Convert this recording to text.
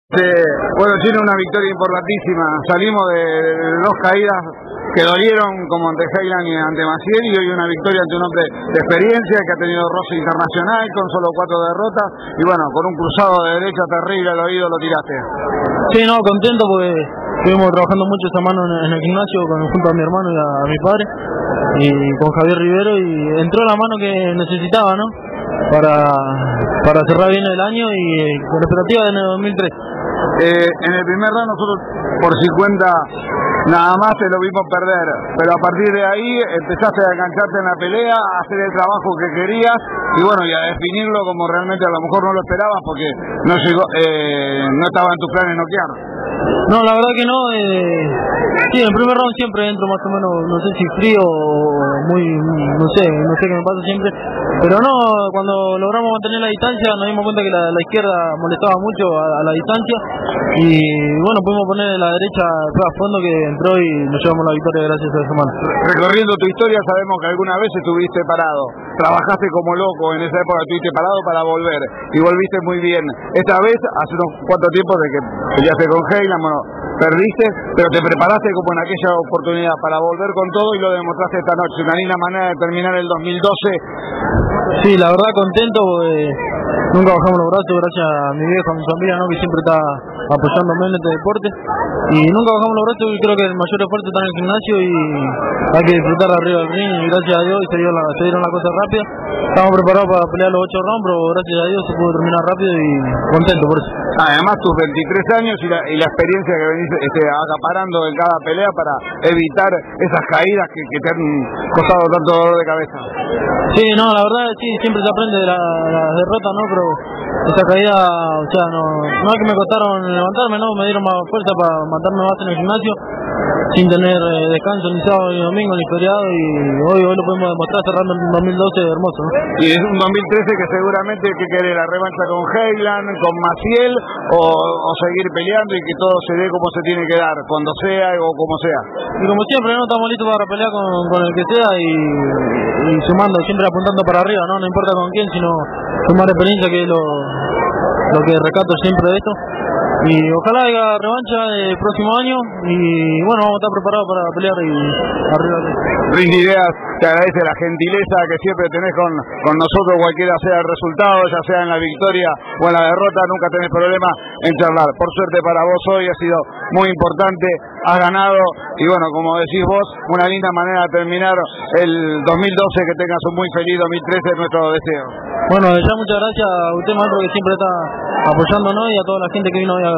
Bueno, Chino, una victoria importantísima. Salimos de dos caídas que dolieron como ante Heiland y ante Maciel, y hoy una victoria ante un hombre de experiencia que ha tenido roce internacional con solo 4 derrotas y bueno, con un cruzado de derecha terrible al oído lo tiraste. Sí, no, contento porque estuvimos trabajando mucho esa mano en el gimnasio junto a mi hermano y a mi padre y con Javier Rivero, y entró la mano que necesitaba, ¿no? Para cerrar bien el año y con expectativa de 2003. En el primer round nosotros por 50 nada más te lo vimos perder, pero a partir de ahí empezaste a engancharte en la pelea, a hacer el trabajo que querías y bueno, y a definirlo como realmente a lo mejor no lo esperabas porque no llegó, no estaba en tus planes noquear. No, la verdad que no. Sí, en el primer round siempre entro más o menos, no sé si frío o muy, no sé qué me pasa siempre, pero no, cuando logramos mantener la distancia nos dimos cuenta que la izquierda molestaba mucho a la distancia y bueno, pudimos poner la derecha a fondo que entró y nos llevamos la victoria gracias a esa mano. Recorriendo tu historia sabemos que alguna vez estuviste parado, trabajaste como loco, en esa época estuviste parado para volver y volviste muy bien. Esta vez, hace unos cuantos tiempos de que peleaste con Heiland, bueno, perdiste, pero te preparaste como en aquella oportunidad para volver con todo y lo demostraste esta noche. Una linda manera de terminar el 2012. Sí, la verdad contento, nunca bajamos los brazos gracias a mi viejo, a mi familia, ¿no? Que siempre está apoyándome en este deporte y nunca bajamos los brazos y creo que el mayor esfuerzo está en el gimnasio y hay que disfrutar arriba del ring y gracias a Dios se dieron las cosas rápidas. Estamos preparados para pelear los 8 rounds, pero gracias a Dios se pudo terminar rápido y contento por eso. Además tus 23 años y la experiencia que venís acaparando en cada pelea para evitar esas caídas que te han costado tanto dolor de cabeza. Sí, no, la verdad sí, siempre se aprende de las derrotas, ¿no? Pero esa caída, o sea, no es que me costaron levantarme, ¿no? Me dieron más fuerza para matarme más en el gimnasio, sin tener descanso ni sábado ni domingo ni feriado, y hoy lo podemos demostrar cerrando el 2012 hermoso, ¿no? Y es un 2013 que seguramente que quiere la revancha con Heiland, con Maciel, o seguir peleando y que todo se dé como se tiene que dar, cuando sea o como sea. Y como siempre, no estamos listos para pelear con el que sea y sumando, siempre apuntando para arriba, ¿no? No importa con quién, sino sumar experiencia, que es lo que rescato siempre de esto. Y ojalá haya revancha el próximo año y bueno, vamos a estar preparados para pelear y arriba. Ring Ideas te agradece la gentileza que siempre tenés con nosotros, cualquiera sea el resultado, ya sea en la victoria o en la derrota, nunca tenés problema en charlar. Por suerte para vos hoy ha sido muy importante, has ganado y bueno, como decís vos, una linda manera de terminar el 2012, que tengas un muy feliz 2013, es nuestro deseo. Bueno, ya muchas gracias a usted, maestro, que siempre está apoyándonos, y a toda la gente que vino hoy a